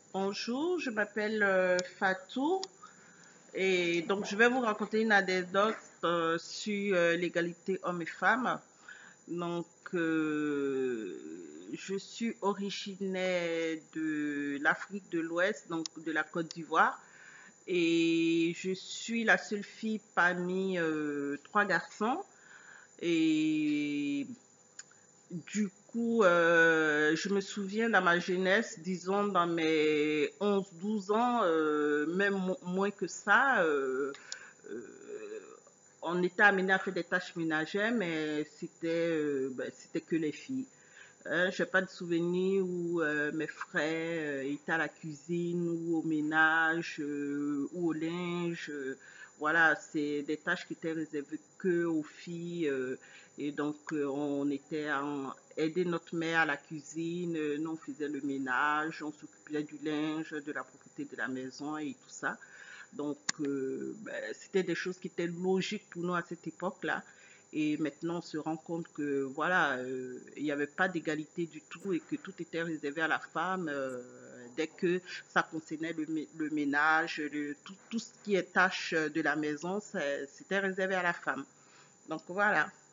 Bonjour, je m'appelle Fatou et donc je vais vous raconter une anecdote sur l'égalité hommes et femmes. Donc, je suis originaire de l'Afrique de l'Ouest, donc de la Côte d'Ivoire, et je suis la seule fille parmi trois garçons. Et du coup, je me souviens dans ma jeunesse, disons dans mes 11 12 ans, même moins que ça, euh, on était amené à faire des tâches ménagères, mais c'était que les filles. Je n'ai pas de souvenir où mes frères étaient à la cuisine ou au ménage ou au linge. Voilà, c'est des tâches qui étaient réservées que aux filles. Et donc, on était à aider notre mère à la cuisine. Nous, on faisait le ménage, on s'occupait du linge, de la propriété de la maison et tout ça. Donc, c'était des choses qui étaient logiques pour nous à cette époque-là. Et maintenant, on se rend compte que voilà, il n'y avait pas d'égalité du tout et que tout était réservé à la femme. Dès que ça concernait le ménage, tout ce qui est tâche de la maison, c'était réservé à la femme. Donc voilà.